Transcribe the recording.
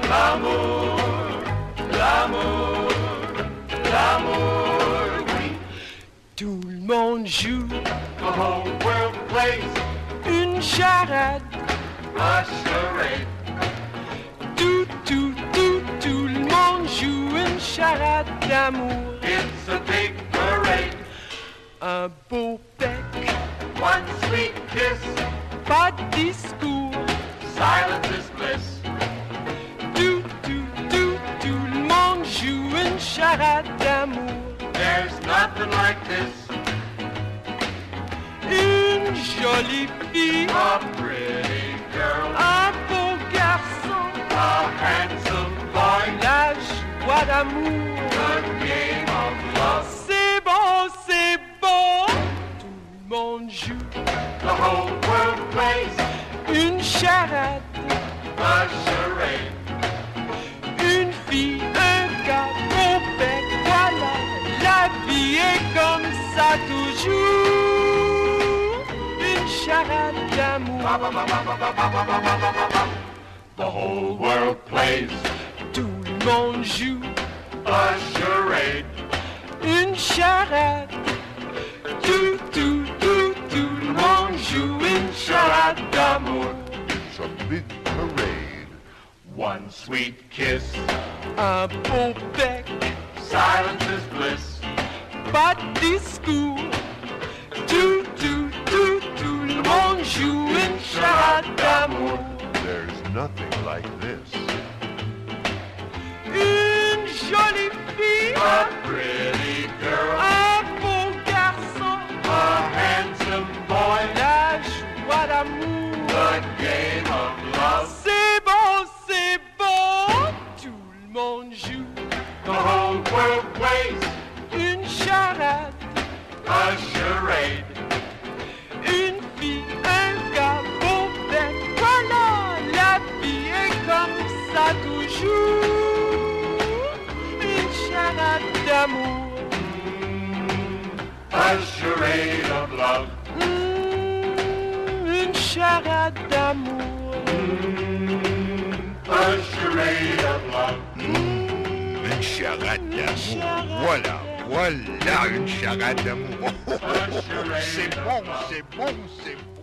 L'amour, l'amour, l'amour, oui. Tout le monde joue The whole world plays une charade. a charade. Tout le monde joue une charade d'amour. It's a big parade. Un beau bec, One sweet kiss, pas de discours. silence is bliss. Tout le monde joue une charade d'amour. There's nothing like this. Une jolie fille, A pretty girl, un beau garçon, a handsome boy, la joie d'amour. the game of love. C'est bon, c'est bon. Tout le monde joue The whole world plays une charade. a charade. Une fille, un gars, beau bec, voilà. La vie est comme ça toujours. Une charade d'amour. The whole world plays Tout le monde joue a charade. une charade. Tout le monde joue une charade d'amour. It's a big parade. One sweet kiss, Un beau bec, silence is bliss. pas de discours. Tout le monde joue une charade d'amour. There's nothing like this. Une jolie fille, A pretty girl, un beau garçon, a handsome boy, la joie d'amour. the game of love. C'est bon, c'est bon. Tout le monde joue The whole world plays une charade. a charade. Une fille, un gars, beau bec, voilà, la vie est comme ça toujours. Une charade d'amour, A charade of love. une charade d'amour, A charade of love. Une charade d'amour. Voilà, une charade d'amour. A charade C'est of bon, love. c'est bon, c'est bon.